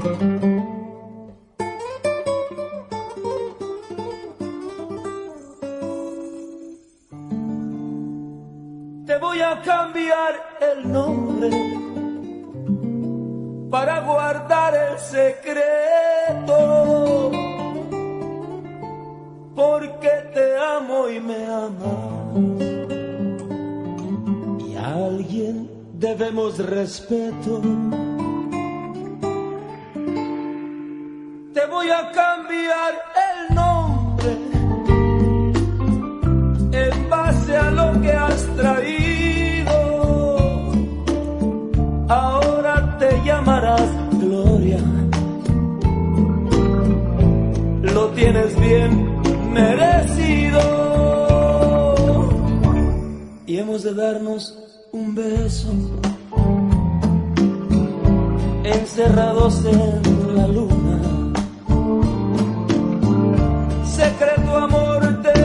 Te voy a cambiar el nombre para guardar el secreto, porque te amo y me amas, y a alguien debemos respeto. Te voy a cambiar el nombre en base a lo que has traído. Ahora te llamarás Gloria, lo tienes bien merecido, y hemos de darnos un beso encerrados en la luna. Secreto amor, te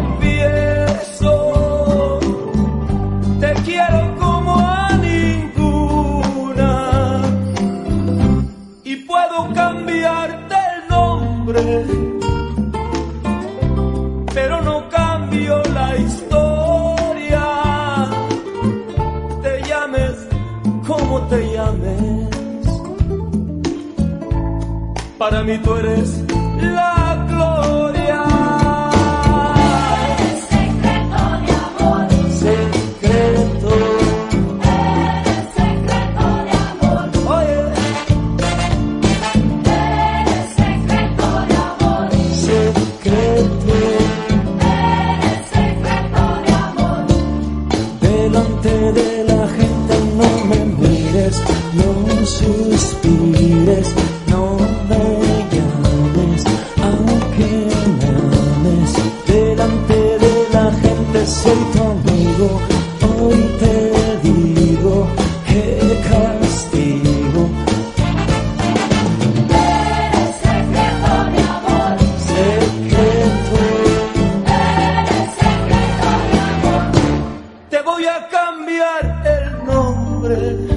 confieso, te quiero como a ninguna, y puedo cambiarte el nombre, pero no cambio la historia. Te llames como te llames, para mí tú eres la gloria. Eres secreto de amor, Secreto, eres secreto de amor, oye, eres secreto de amor, secreto, eres secreto de amor. delante de la gente no me mires, no suspires, no me llames, aunque me ames. Delante de la gente soy tu amigo, hoy te digo qué castigo. Eres secreto de amor, Secreto, eres secreto de amor. te voy a cambiar el nombre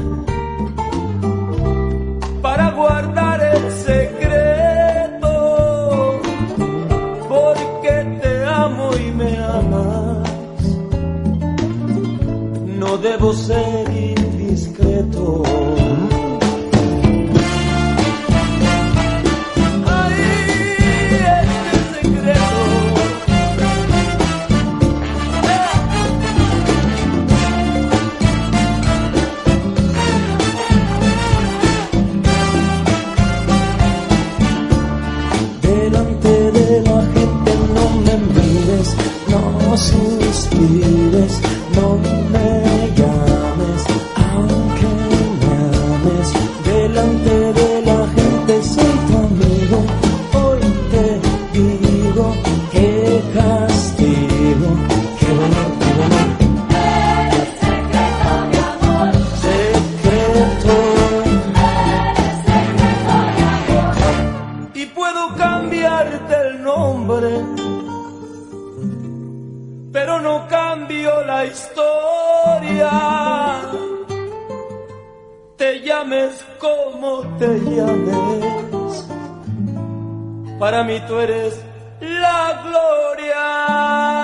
para guardar el secreto, porque te amo y me amas. No debo ser indiscreto. Ay, este secreto. Delante de la gente no me mires, no suspires, no me llames, aunque me ames. Delante de la gente soy tu amigo, hoy te digo qué castigo, qué Eres secreto de amor, secreto. eres secreto de amor. Y puedo cambiarte el nombre, pero no cambio la historia. Te llames como te llames, para mí tú eres la gloria.